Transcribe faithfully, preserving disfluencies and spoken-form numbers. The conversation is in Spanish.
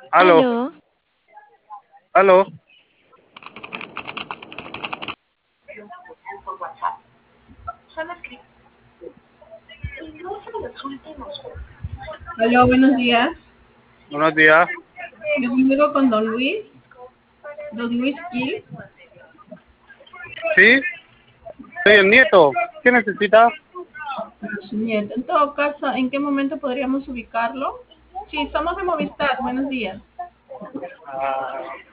Aló, Aló, aló. Hola, buenos días. Buenos días. Me comunico con Don Luis, Don Luis Gil. Sí, soy el nieto. ¿Qué necesita? Su nieto. En todo caso, ¿en qué momento podríamos ubicarlo? Sí, somos de Movistar. Buenos días.